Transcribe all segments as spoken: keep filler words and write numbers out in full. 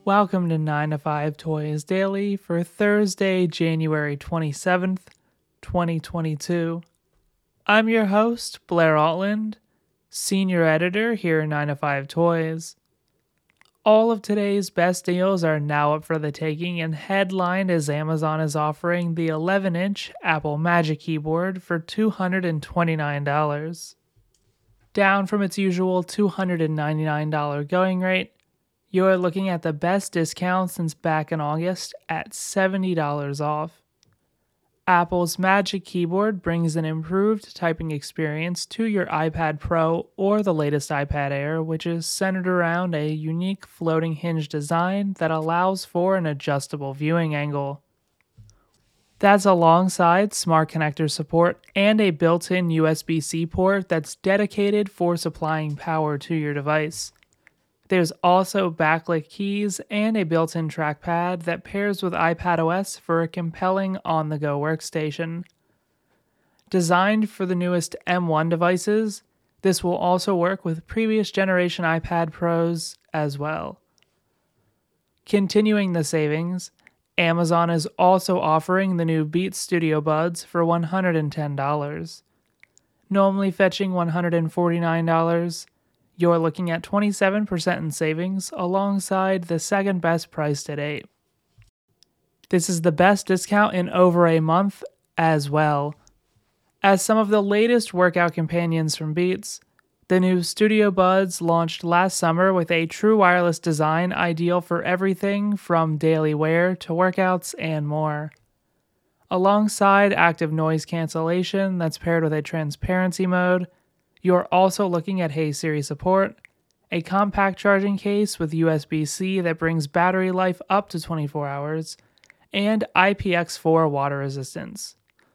Welcome to nine to five Toys Daily for Thursday, January twenty-seventh, twenty twenty-two. I'm your host, Blair Altland, Senior Editor here at nine to five Toys. All of today's best deals are now up for the taking, and headlined as Amazon is offering the eleven inch Apple Magic Keyboard for two hundred twenty-nine dollars. Down from its usual two hundred ninety-nine dollars going rate, you're looking at the best discount since back in August at seventy dollars off. Apple's Magic Keyboard brings an improved typing experience to your iPad Pro or the latest iPad Air, which is centered around a unique floating hinge design that allows for an adjustable viewing angle. That's alongside smart connector support and a built-in U S B C port that's dedicated for supplying power to your device. There's also backlit keys and a built-in trackpad that pairs with iPadOS for a compelling on-the-go workstation. Designed for the newest M one devices, this will also work with previous generation iPad Pros as well. Continuing the savings, Amazon is also offering the new Beats Studio Buds for one hundred ten dollars. Normally fetching one hundred forty-nine dollars, you're looking at twenty-seven percent in savings alongside the second best price to date. This is the best discount in over a month as well. As some of the latest workout companions from Beats, the new Studio Buds launched last summer with a true wireless design ideal for everything from daily wear to workouts and more. Alongside active noise cancellation that's paired with a transparency mode, you're also looking at Hey Siri support, a compact charging case with U S B C that brings battery life up to twenty-four hours, and I P X four water resistance.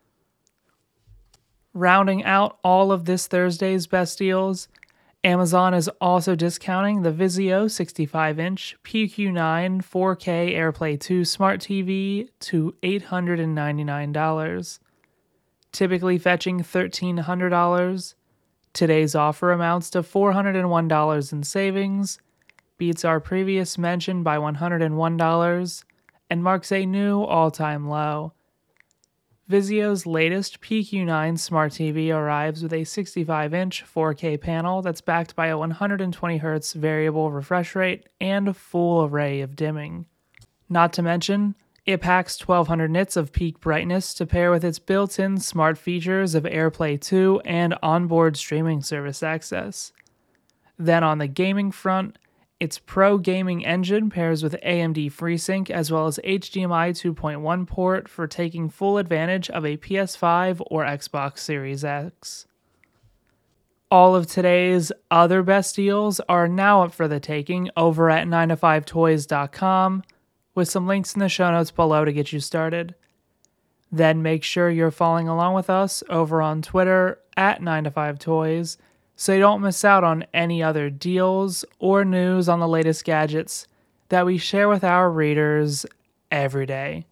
Rounding out all of this Thursday's best deals, Amazon is also discounting the Vizio sixty-five inch P Q nine four K AirPlay two Smart T V to eight hundred ninety-nine dollars. Typically fetching one thousand three hundred dollars, today's offer amounts to four hundred one dollars in savings, beats our previous mention by one hundred one dollars, and marks a new all-time low. Vizio's latest P Q nine Smart T V arrives with a sixty-five inch four K panel that's backed by a one hundred twenty hertz variable refresh rate and a full array of dimming. Not to mention, it packs twelve hundred nits of peak brightness to pair with its built-in smart features of AirPlay two and onboard streaming service access. Then on the gaming front, its Pro Gaming Engine pairs with A M D FreeSync as well as H D M I two point one port for taking full advantage of a P S five or Xbox Series X. All of today's other best deals are now up for the taking over at nine to five toys dot com, with some links in the show notes below to get you started. Then make sure you're following along with us over on Twitter at nine to five toys so you don't miss out on any other deals or news on the latest gadgets that we share with our readers every day.